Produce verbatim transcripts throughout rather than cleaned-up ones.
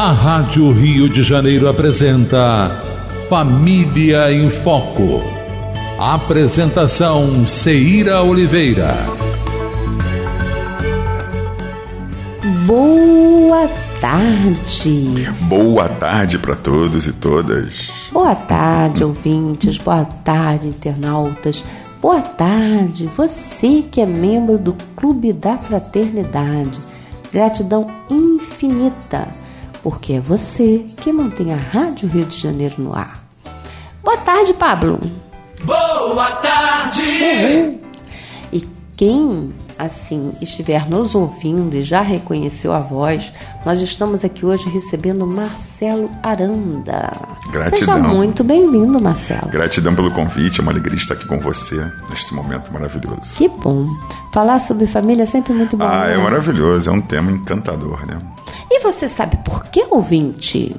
A Rádio Rio de Janeiro apresenta Família em Foco. Apresentação Ceira Oliveira. Boa tarde. Boa tarde para todos e todas. Boa tarde, ouvintes. Boa tarde, internautas. Boa tarde, você que é membro do Clube da Fraternidade. Gratidão infinita, porque é você que mantém a Rádio Rio de Janeiro no ar. Boa tarde, Pablo. Boa tarde. Uhum. E quem, assim, estiver nos ouvindo e já reconheceu a voz, nós estamos aqui hoje recebendo Marcelo Aranda. Gratidão. Seja muito bem-vindo, Marcelo. Gratidão pelo convite, é uma alegria estar aqui com você neste momento maravilhoso. Que bom. Falar sobre família é sempre muito bom. Ah, né? é maravilhoso, é um tema encantador, né? E você sabe por que, ouvinte?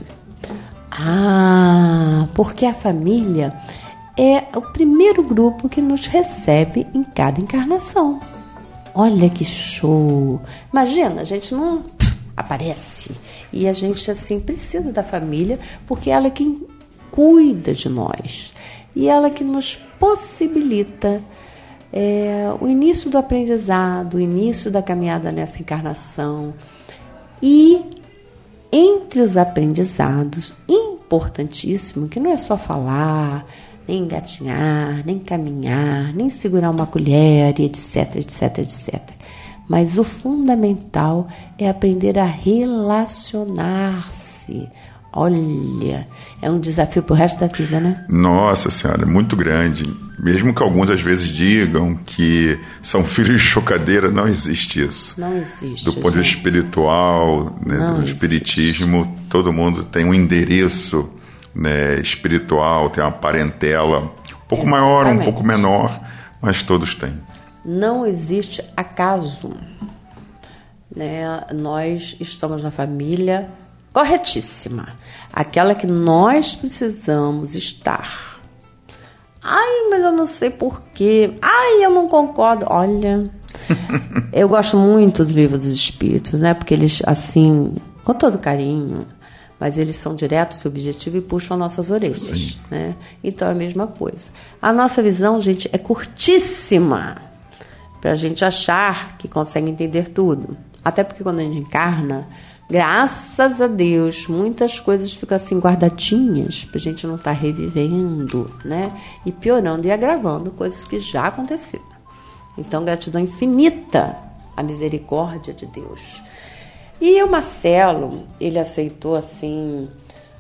Ah, porque a família é o primeiro grupo que nos recebe em cada encarnação. Olha que show! Imagina, a gente não aparece e a gente assim precisa da família porque ela é quem cuida de nós e ela que nos possibilita é, o início do aprendizado, o início da caminhada nessa encarnação. E entre os aprendizados, importantíssimo, que não é só falar, nem engatinhar, nem caminhar, nem segurar uma colher, etc, etc, etcétera. Mas o fundamental é aprender a relacionar-se. Olha, é um desafio pro resto da vida, né? Nossa Senhora, muito grande. Mesmo que alguns às vezes digam que são filhos de chocadeira, não existe isso. Não existe. Do ponto de vista espiritual, né, do existe. Espiritismo, todo mundo tem um endereço, né, espiritual, tem uma parentela um pouco Exatamente. maior, um pouco menor, mas todos têm. Não existe acaso, né? Nós estamos na família corretíssima, aquela que nós precisamos estar. Ai, mas eu não sei porquê. Ai, eu não concordo. Olha, eu gosto muito do Livro dos Espíritos, né? Porque eles, assim, com todo carinho, mas eles são diretos e objetivos e puxam nossas orelhas, Sim. né? Então é a mesma coisa. A nossa visão, gente, é curtíssima para a gente achar que consegue entender tudo. Até porque quando a gente encarna, graças a Deus, muitas coisas ficam assim guardadinhas para a gente não estar tá revivendo, né? E piorando e agravando coisas que já aconteceram. Então, gratidão infinita à misericórdia de Deus. E o Marcelo, ele aceitou assim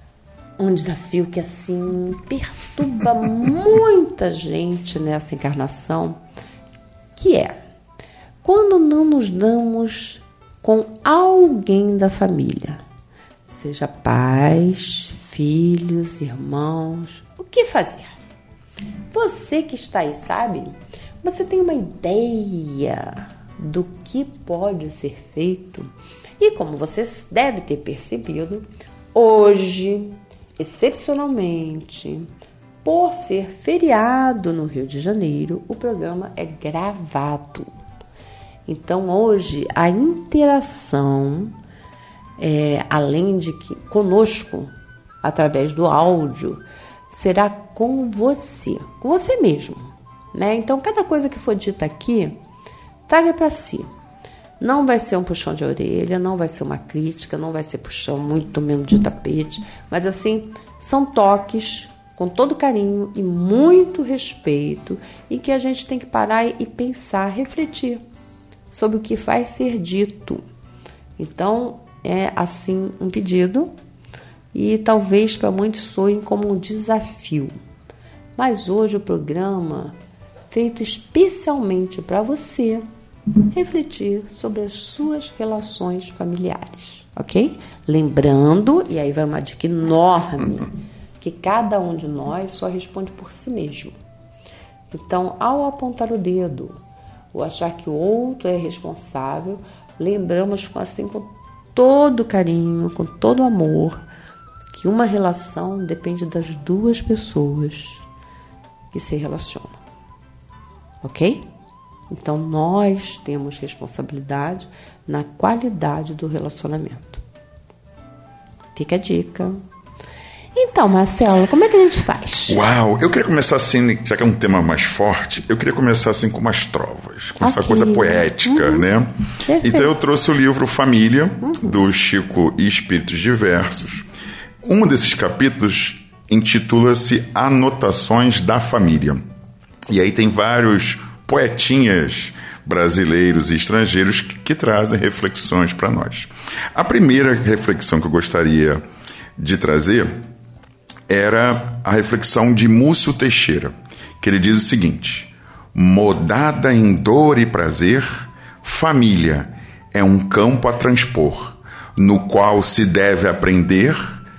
um desafio que assim perturba muita gente nessa encarnação, que é quando não nos damos com alguém da família, seja pais, filhos, irmãos, o que fazer? Você que está aí, sabe? Você tem uma ideia do que pode ser feito? E como você deve ter percebido, hoje, excepcionalmente, por ser feriado no Rio de Janeiro, o programa é gravado. Então, hoje, a interação, é, além de que conosco, através do áudio, será com você, com você mesmo, né? Então, cada coisa que for dita aqui, traga para si. Não vai ser um puxão de orelha, não vai ser uma crítica, não vai ser puxão muito menos de tapete, mas assim, são toques com todo carinho e muito respeito e que a gente tem que parar e pensar, refletir sobre o que vai ser dito. Então, é assim um pedido e talvez para muitos soem como um desafio. Mas hoje o programa, feito especialmente para você, refletir sobre as suas relações familiares, ok? Lembrando, e aí vai uma dica enorme, que cada um de nós só responde por si mesmo. Então, ao apontar o dedo ou achar que o outro é responsável, lembramos assim com todo carinho, com todo amor, que uma relação depende das duas pessoas que se relacionam, ok? Então, nós temos responsabilidade na qualidade do relacionamento. Fica a dica. Então, Marcelo, como é que a gente faz? Uau, eu queria começar assim, já que é um tema mais forte, eu queria começar assim com umas trovas, com okay. essa coisa poética, uhum. né? Perfeito. Então eu trouxe o livro Família, uhum. do Chico e Espíritos Diversos. Um desses capítulos intitula-se Anotações da Família. E aí tem vários poetinhas brasileiros e estrangeiros que, que trazem reflexões para nós. A primeira reflexão que eu gostaria de trazer era a reflexão de Múcio Teixeira, que ele diz o seguinte: modada em dor e prazer, família é um campo a transpor, no qual se deve aprender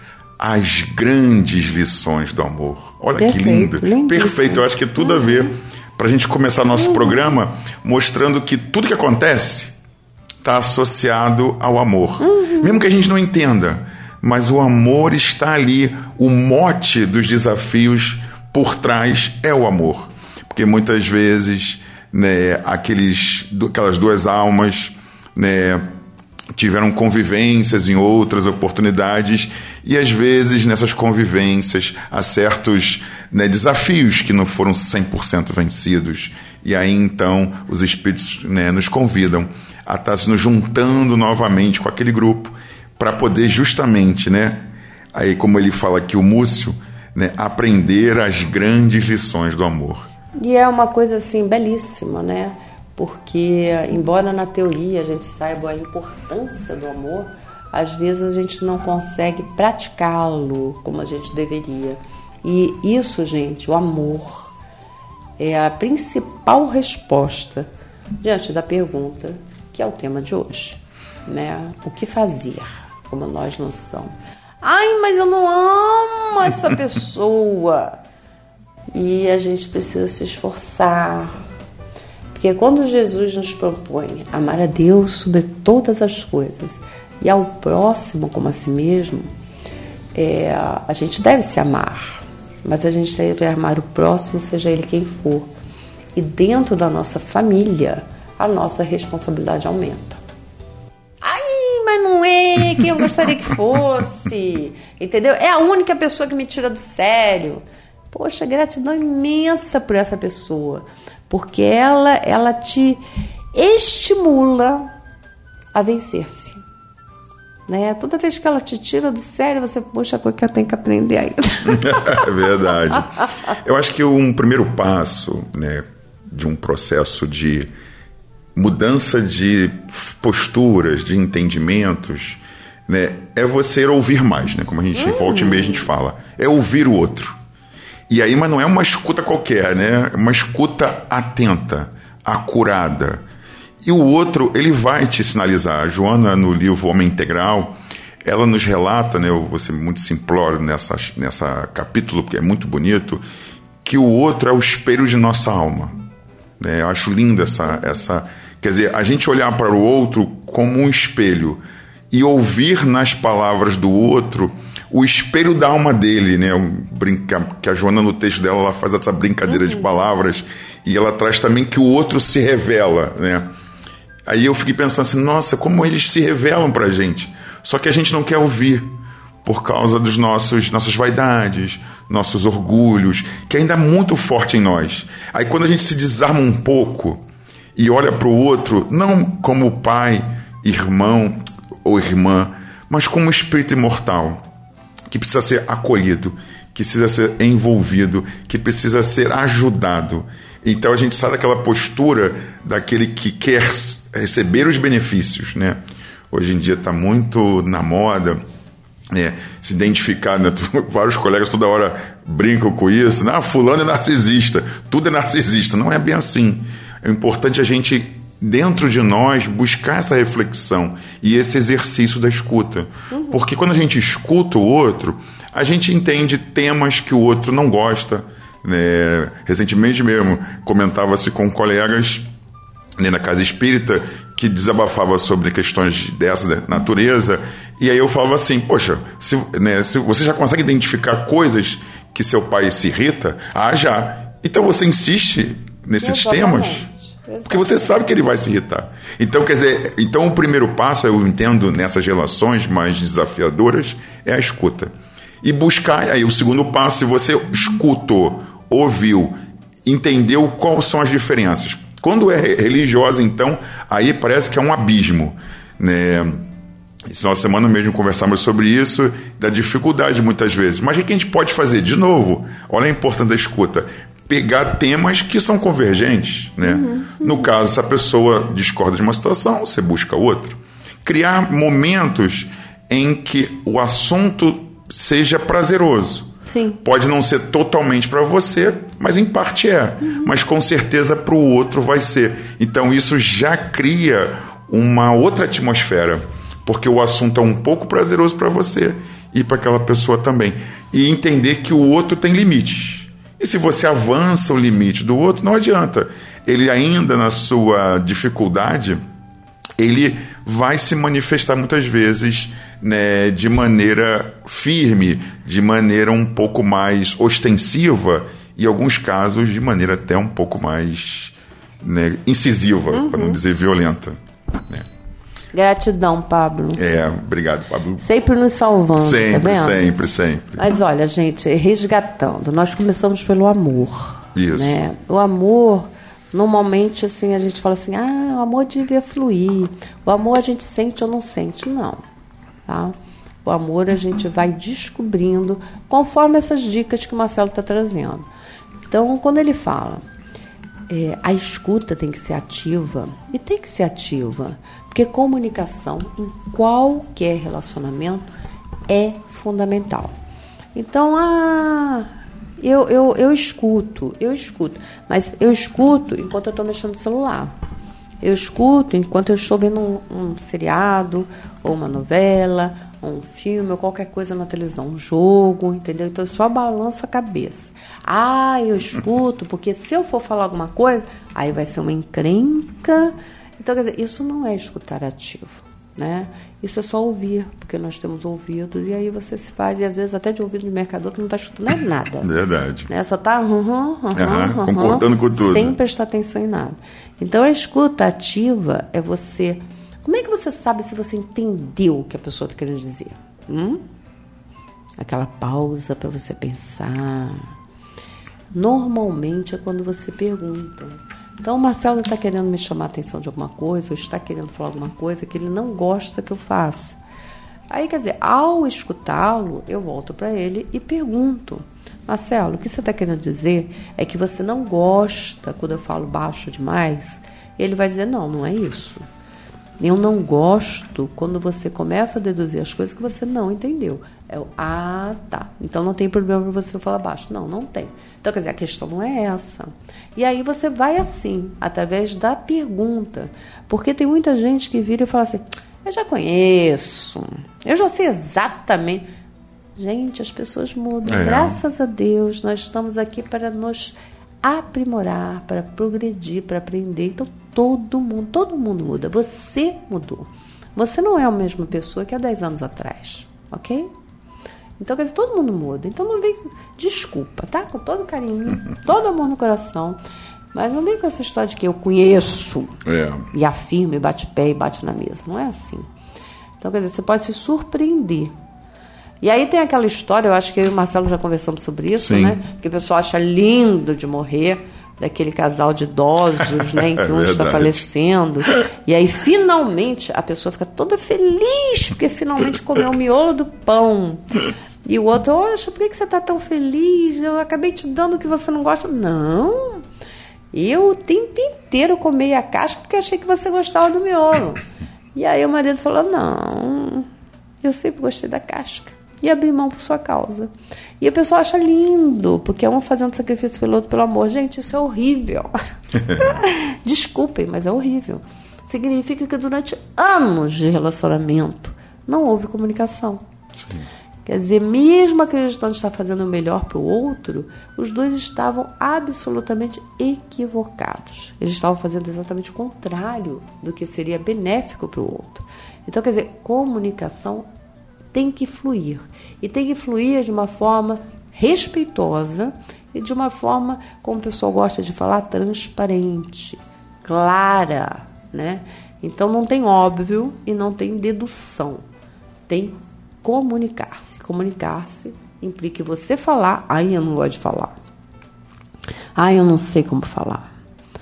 as grandes lições do amor. Olha perfeito, que lindo, lindíssimo. Perfeito, eu acho que tudo a ver para a gente começar nosso uhum. programa mostrando que tudo que acontece está associado ao amor, uhum. mesmo que a gente não entenda, mas o amor está ali, o mote dos desafios por trás é o amor, porque muitas vezes, né, aqueles, aquelas duas almas, né, tiveram convivências em outras oportunidades e às vezes nessas convivências há certos, né, desafios que não foram cem por cento vencidos, e aí então os espíritos, né, nos convidam a estar se nos juntando novamente com aquele grupo para poder justamente, né, aí como ele fala aqui o Múcio, né, aprender as grandes lições do amor. E é uma coisa assim belíssima, né? Porque, embora na teoria a gente saiba a importância do amor, às vezes a gente não consegue praticá-lo como a gente deveria. E isso, gente, o amor, é a principal resposta diante da pergunta que é o tema de hoje, né? O que fazer, como nós não estamos. Ai, mas eu não amo essa pessoa. E a gente precisa se esforçar. Porque quando Jesus nos propõe amar a Deus sobre todas as coisas e ao próximo como a si mesmo, é, a gente deve se amar, mas a gente deve amar o próximo, seja ele quem for. E dentro da nossa família, a nossa responsabilidade aumenta. Ai, mas não é quem eu gostaria que fosse, entendeu? É a única pessoa que me tira do sério. Poxa, gratidão imensa por essa pessoa, porque ela, ela te estimula a vencer-se, né? Toda vez que ela te tira do sério, você, poxa, coisa que eu tenho que aprender ainda. É verdade. Eu acho que um primeiro passo, né, de um processo de mudança de posturas, de entendimentos, né, é você ouvir mais, né? Como a gente, hum. volta e meia a gente fala, é ouvir o outro. E aí, mas não é uma escuta qualquer, né? É uma escuta atenta, acurada. E o outro, ele vai te sinalizar. A Joana, no livro Homem Integral, ela nos relata, né? Eu vou ser muito simplório nessa, nessa capítulo, porque é muito bonito, que o outro é o espelho de nossa alma. Né? Eu acho linda essa, essa... Quer dizer, a gente olhar para o outro como um espelho e ouvir nas palavras do outro o espelho da alma dele, né? Brinca, que a Joana, no texto dela, ela faz essa brincadeira uhum. de palavras, e ela traz também que o outro se revela, né? Aí eu fiquei pensando assim, nossa, como eles se revelam pra gente, só que a gente não quer ouvir, por causa dos nossos nossas vaidades, nossos orgulhos, que ainda é muito forte em nós. Aí quando a gente se desarma um pouco e olha pro outro, não como pai, irmão ou irmã, mas como espírito imortal, que precisa ser acolhido, que precisa ser envolvido, que precisa ser ajudado. Então a gente sai daquela postura daquele que quer receber os benefícios, né? Hoje em dia está muito na moda, né, se identificar, né? Vários colegas toda hora brincam com isso, ah, fulano é narcisista, tudo é narcisista. Não é bem assim. É importante a gente, dentro de nós, buscar essa reflexão e esse exercício da escuta. Uhum. Porque quando a gente escuta o outro, a gente entende temas que o outro não gosta, né? Recentemente mesmo, comentava-se com colegas, né, na casa espírita, que desabafava sobre questões dessa natureza, e aí eu falava assim, poxa, se, né, se você já consegue identificar coisas que seu pai se irrita, ah, já. Então você insiste nesses Exatamente. temas? Exatamente. Porque você sabe que ele vai se irritar. Então, quer dizer, então o primeiro passo, eu entendo, nessas relações mais desafiadoras, é a escuta. E buscar, aí o segundo passo, se você escutou, ouviu, entendeu quais são as diferenças. Quando é religiosa, então, aí parece que é um abismo, né? Essa nossa semana mesmo conversamos sobre isso, da dificuldade muitas vezes. Mas o que a gente pode fazer? De novo, olha a importância da escuta. Pegar temas que são convergentes, né? Uhum, uhum. No caso, se a pessoa discorda de uma situação, você busca outra. Criar momentos em que o assunto seja prazeroso. Sim. Pode não ser totalmente para você, mas em parte é. Uhum. Mas com certeza para o outro vai ser. Então isso já cria uma outra atmosfera, porque o assunto é um pouco prazeroso para você e para aquela pessoa também. E entender que o outro tem limites. E se você avança o limite do outro, não adianta. Ele ainda na sua dificuldade, ele vai se manifestar muitas vezes, né, de maneira firme, de maneira um pouco mais ostensiva, e em alguns casos de maneira até um pouco mais, né, incisiva, uhum. para não dizer violenta, né? Gratidão, Pablo. É, obrigado, Pablo. Sempre nos salvando, sempre, tá vendo? Sempre, sempre. Mas olha, gente, resgatando, nós começamos pelo amor. Isso. Né? O amor, normalmente, assim, a gente fala assim, ah, o amor devia fluir. O amor a gente sente ou não sente. Não. Tá? O amor a gente vai descobrindo conforme essas dicas que o Marcelo está trazendo. Então, quando ele fala, é, a escuta tem que ser ativa, e tem que ser ativa, porque comunicação em qualquer relacionamento é fundamental. Então, ah, eu, eu, eu escuto, eu escuto, mas eu escuto enquanto eu estou mexendo no celular. Eu escuto enquanto eu estou vendo um, um seriado, ou uma novela, ou um filme, ou qualquer coisa na televisão, um jogo, entendeu? Então eu só balanço a cabeça. Ah, eu escuto, porque se eu for falar alguma coisa, aí vai ser uma encrenca. Então, quer dizer, isso não é escutar ativo, né? Isso é só ouvir, porque nós temos ouvidos, e aí você se faz, e às vezes até de ouvido de mercador que não está escutando é nada. Verdade. Né? Só está uhum, uhum, uhum, uhum, concordando com tudo. Sem prestar atenção em nada. Então, a escuta ativa é você... Como é que você sabe se você entendeu o que a pessoa está querendo dizer? Hum? Aquela pausa para você pensar. Normalmente é quando você pergunta. Então, o Marcelo está querendo me chamar a atenção de alguma coisa, ou está querendo falar alguma coisa que ele não gosta que eu faça. Aí, quer dizer, ao escutá-lo, eu volto para ele e pergunto, Marcelo, o que você está querendo dizer é que você não gosta quando eu falo baixo demais? Ele vai dizer, não, não é isso. Eu não gosto quando você começa a deduzir as coisas que você não entendeu. É o, ah, tá, então não tem problema para você falar baixo. Não, não tem. Então, quer dizer, a questão não é essa. E aí você vai assim, através da pergunta. Porque tem muita gente que vira e fala assim, eu já conheço, eu já sei exatamente. Gente, as pessoas mudam. É. Graças a Deus, nós estamos aqui para nos aprimorar, para progredir, para aprender. Então, todo mundo, todo mundo muda. Você mudou. Você não é a mesma pessoa que há dez anos atrás, ok? Então, quer dizer, todo mundo muda. Então, não vem... Desculpa, tá? Com todo carinho, todo amor no coração. Mas não vem com essa história de que eu conheço é. e afirmo, e bate pé e bate na mesa. Não é assim. Então, quer dizer, você pode se surpreender. E aí tem aquela história, eu acho que eu e o Marcelo já conversamos sobre isso, Sim. né? Que o pessoal acha lindo de morrer, daquele casal de idosos, né? Em que um está falecendo. E aí, finalmente, a pessoa fica toda feliz, porque finalmente comeu o miolo do pão. E o outro, oxa, por que você está tão feliz? Eu acabei te dando o que você não gosta. Não, eu o tempo inteiro comei a casca porque achei que você gostava do miolo. E aí o marido falou, não, eu sempre gostei da casca. E abri mão por sua causa. E o pessoal acha lindo, porque é um fazendo sacrifício pelo outro, pelo amor. Gente, isso é horrível. Desculpem, mas é horrível. Significa que durante anos de relacionamento não houve comunicação. Sim. Quer dizer, mesmo acreditando estar fazendo o melhor para o outro, os dois estavam absolutamente equivocados. Eles estavam fazendo exatamente o contrário do que seria benéfico para o outro. Então, quer dizer, comunicação tem que fluir. E tem que fluir de uma forma respeitosa e de uma forma, como o pessoal gosta de falar, transparente, clara, né? Então não tem óbvio e não tem dedução. Tem comunicar-se. Comunicar-se implica você falar, aí eu não gosto de falar. Ah, eu não sei como falar.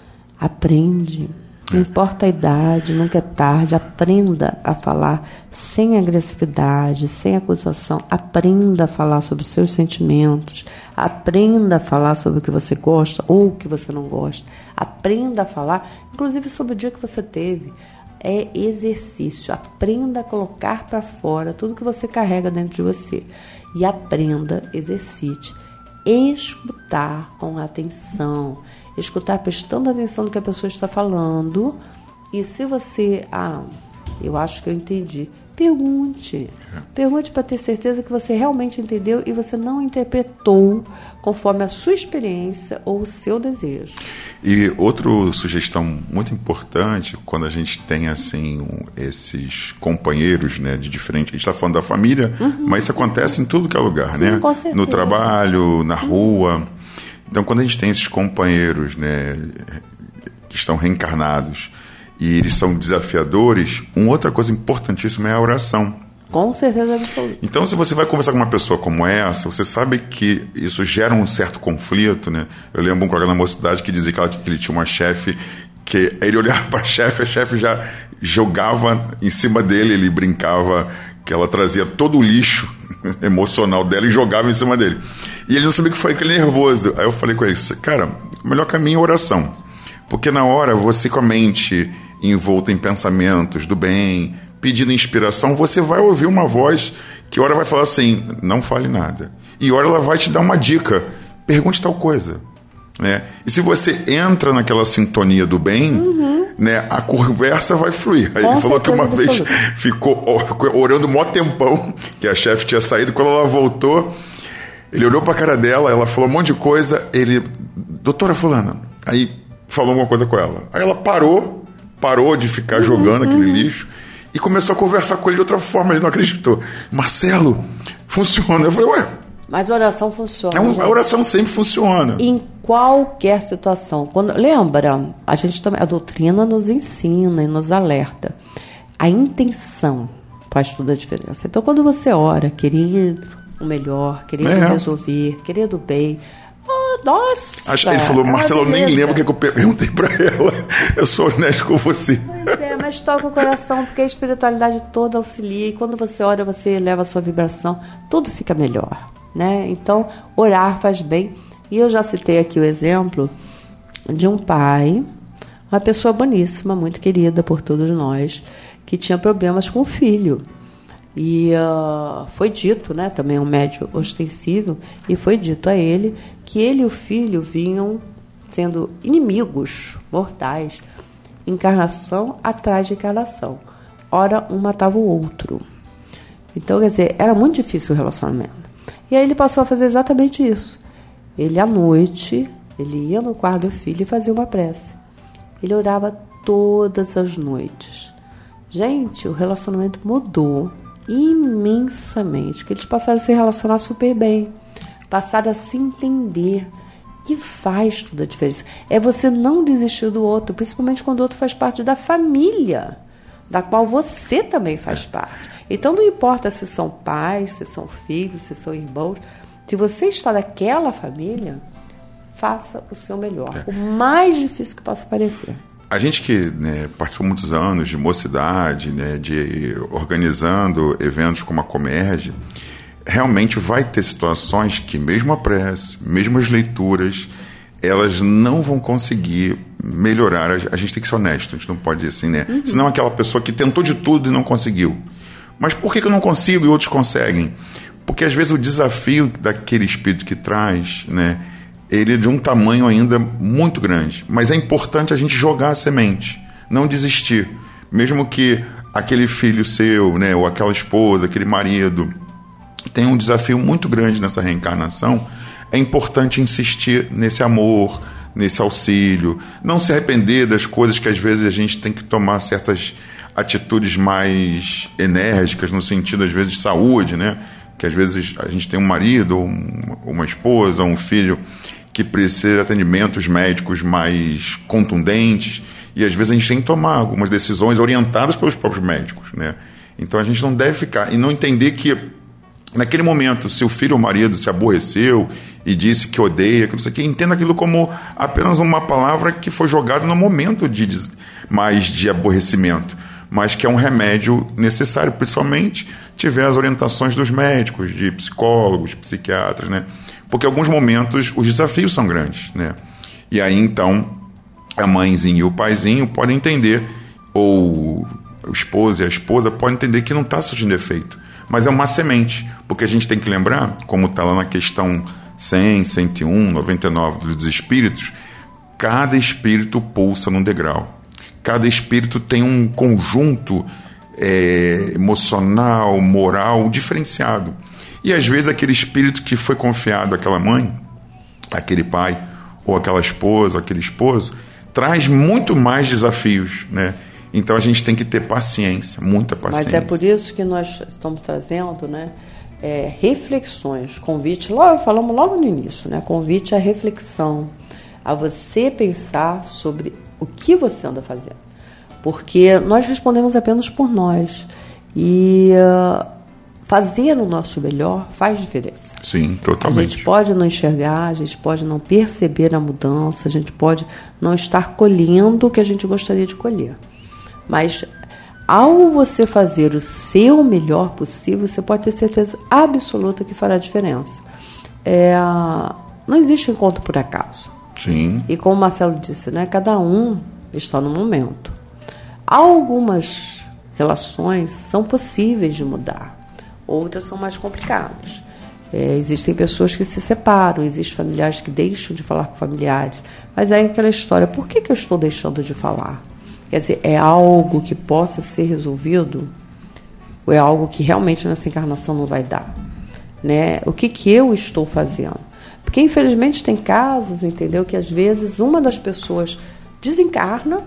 Aprende. Não importa a idade, nunca é tarde. Aprenda a falar sem agressividade, sem acusação. Aprenda a falar sobre os seus sentimentos. Aprenda a falar sobre o que você gosta ou o que você não gosta. Aprenda a falar, inclusive sobre o dia que você teve. É exercício. Aprenda a colocar para fora tudo que você carrega dentro de você. E aprenda, exercite, escutar com atenção. Escutar prestando atenção no que a pessoa está falando. E se você... Ah, eu acho que eu entendi. Pergunte. Pergunte para ter certeza que você realmente entendeu e você não interpretou conforme a sua experiência ou o seu desejo. E outra sugestão muito importante, quando a gente tem assim um, esses companheiros, né, de diferente... A gente está falando da família, uhum. mas isso acontece em tudo que é lugar, sim, né? Com certeza. No trabalho, na rua... Então, quando a gente tem esses companheiros, né, que estão reencarnados e eles são desafiadores, uma outra coisa importantíssima é a oração. Com certeza absoluta. Então, se você vai conversar com uma pessoa como essa, você sabe que isso gera um certo conflito, né? Eu lembro um colega na mocidade que dizia que, ela, que ele tinha uma chefe que ele olhava para a chefe, a chefe já jogava em cima dele, ele brincava que ela trazia todo o lixo emocional dela e jogava em cima dele. E ele não sabia que foi aquele nervoso. Aí eu falei com ele, cara, o melhor caminho é a oração. Porque na hora, você com a mente envolta em pensamentos do bem, pedindo inspiração, você vai ouvir uma voz que hora vai falar assim, não fale nada. E hora ela vai te dar uma dica, pergunte tal coisa. Né? E se você entra naquela sintonia do bem, uhum. né, a conversa vai fluir. Aí com ele falou que uma vez ficou orando mó tempão, que a chefe tinha saído, quando ela voltou, ele olhou pra cara dela, ela falou um monte de coisa, ele, doutora fulana, aí falou alguma coisa com ela. Aí ela parou, parou de ficar uhum, jogando uhum. aquele lixo e começou a conversar com ele de outra forma, ele não acreditou. Marcelo, funciona. Eu falei, ué, mas a oração funciona. É um, a oração sempre funciona. Em qualquer situação. Quando, lembra, a gente também, a doutrina nos ensina e nos alerta. A intenção faz toda a diferença. Então, quando você ora, querido, o melhor, querido é. resolver, querido bem. Oh, nossa! Acho, ele falou, Marcelo, eu nem lembro o que eu perguntei para ela. Eu sou honesto com você. Pois é, mas toca o coração, porque a espiritualidade toda auxilia. E quando você ora, você eleva a sua vibração, tudo fica melhor. Né? Então, orar faz bem. E eu já citei aqui o exemplo de um pai, uma pessoa boníssima, muito querida por todos nós, que tinha problemas com o filho. E uh, foi dito, né, também um médium ostensível, e foi dito a ele que ele e o filho vinham sendo inimigos mortais, encarnação atrás de encarnação. Ora, um matava o outro. Então, quer dizer, era muito difícil o relacionamento. E aí ele passou a fazer exatamente isso. Ele, à noite, ele ia no quarto do filho e fazia uma prece. Ele orava todas as noites. Gente, o relacionamento mudou imensamente. Que eles passaram a se relacionar super bem. Passaram a se entender. E faz toda a diferença. É você não desistir do outro, principalmente quando o outro faz parte da família, da qual você também faz parte. Então, não importa se são pais, se são filhos, se são irmãos. Se você está naquela família, faça o seu melhor. É. O mais difícil que possa parecer. A gente que, né, participou muitos anos de mocidade, né, de organizando eventos como a Comerge, realmente vai ter situações que mesmo a prece, mesmo as leituras, elas não vão conseguir melhorar. A gente tem que ser honesto, a gente não pode dizer assim, né? Uhum. Senão aquela pessoa que tentou de tudo e não conseguiu. Mas por que eu não consigo e outros conseguem? Porque às vezes o desafio daquele espírito que traz, né, ele é de um tamanho ainda muito grande. Mas é importante a gente jogar a semente, não desistir. Mesmo que aquele filho seu, né, ou aquela esposa, aquele marido, tenha um desafio muito grande nessa reencarnação, é importante insistir nesse amor, nesse auxílio, não se arrepender das coisas que às vezes a gente tem que tomar certas atitudes mais enérgicas, no sentido, às vezes, de saúde, né? Que às vezes a gente tem um marido, ou uma esposa, ou um filho que precisa de atendimentos médicos mais contundentes, E às vezes a gente tem que tomar algumas decisões orientadas pelos próprios médicos, né? Então a gente não deve ficar e não entender que naquele momento, se o filho ou o marido se aborreceu e disse que odeia, que não sei o que, entenda aquilo como apenas uma palavra que foi jogada no momento de mais de aborrecimento, mas que é um remédio necessário, principalmente tiver as orientações dos médicos, de psicólogos, psiquiatras, né? Porque em alguns momentos os desafios são grandes, né? E aí então a mãezinha e o paizinho podem entender, ou o esposo e a esposa podem entender que não está surgindo efeito, mas é uma semente, porque a gente tem que lembrar, como está lá na questão cem, cento e um, noventa e nove dos espíritos, cada espírito pulsa num degrau. Cada espírito tem um conjunto é, emocional, moral diferenciado. E às vezes aquele espírito que foi confiado àquela mãe, aquele pai, ou aquela esposa, aquele esposo, traz muito mais desafios, né? Então a gente tem que ter paciência, muita paciência. Mas é por isso que nós estamos trazendo, né, é, reflexões, convite, logo, falamos logo no início, né, convite à reflexão, a você pensar sobre o que você anda fazendo. Porque nós respondemos apenas por nós. E uh, fazer o nosso melhor faz diferença. Sim, totalmente. A gente pode não enxergar, a gente pode não perceber a mudança, a gente pode não estar colhendo o que a gente gostaria de colher. Mas ao você fazer o seu melhor possível, você pode ter certeza absoluta que fará diferença. É, não existe encontro por acaso. Sim. E como o Marcelo disse, né, cada um está no momento. Algumas relações são possíveis de mudar, outras são mais complicadas. É, existem pessoas que se separam, existem familiares que deixam de falar com familiares. Mas aí é aquela história, por que, que eu estou deixando de falar? Quer dizer, é algo que possa ser resolvido? Ou é algo que realmente nessa encarnação não vai dar? Né? O que, que eu estou fazendo? Porque, infelizmente, tem casos, entendeu, que às vezes uma das pessoas desencarna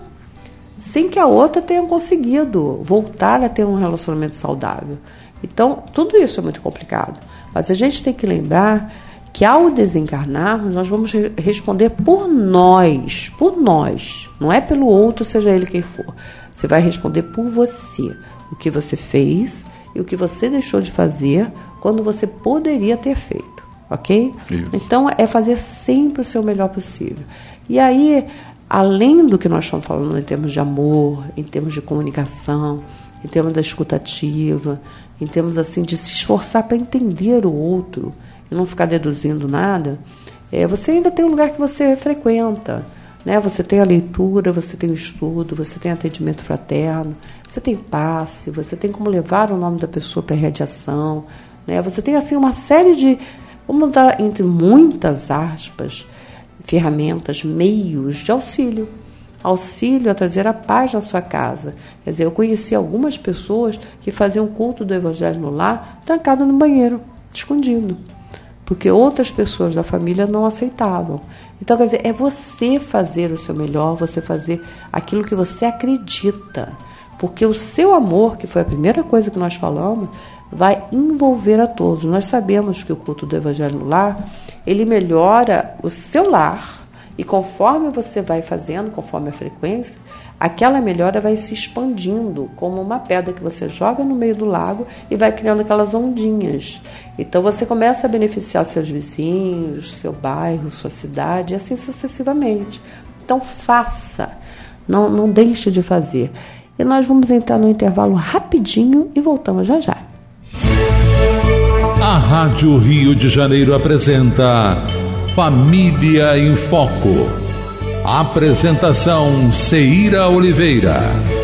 sem que a outra tenha conseguido voltar a ter um relacionamento saudável. Então, tudo isso é muito complicado. Mas a gente tem que lembrar que ao desencarnarmos, nós vamos responder por nós, por nós, não é pelo outro, seja ele quem for. Você vai responder por você, o que você fez e o que você deixou de fazer quando você poderia ter feito, ok? Isso. Então, é fazer sempre o seu melhor possível. E aí, além do que nós estamos falando em termos de amor, em termos de comunicação, em termos da escutativa, em termos assim de se esforçar para entender o outro, e não ficar deduzindo nada, é, você ainda tem um lugar que você frequenta, né? Você tem a leitura, você tem o estudo, você tem atendimento fraterno, você tem passe, você tem como levar o nome da pessoa para a radiação, né? Você tem assim uma série de, vamos dar entre muitas aspas, ferramentas, meios de auxílio. Auxílio a trazer a paz na sua casa. Quer dizer, eu conheci algumas pessoas que faziam culto do Evangelho no lar, trancado no banheiro, escondido. Porque outras pessoas da família não aceitavam. Então, quer dizer, é você fazer o seu melhor, você fazer aquilo que você acredita. Porque o seu amor, que foi a primeira coisa que nós falamos, vai envolver a todos. Nós sabemos que o culto do Evangelho no lar, ele melhora o seu lar. E conforme você vai fazendo, conforme a frequência, aquela melhora vai se expandindo, como uma pedra que você joga no meio do lago e vai criando aquelas ondinhas. Então você começa a beneficiar seus vizinhos, seu bairro, sua cidade, e assim sucessivamente. Então faça, não, não deixe de fazer. E nós vamos entrar no intervalo rapidinho e voltamos já já. A Rádio Rio de Janeiro apresenta Família em Foco. Apresentação Ceira Oliveira.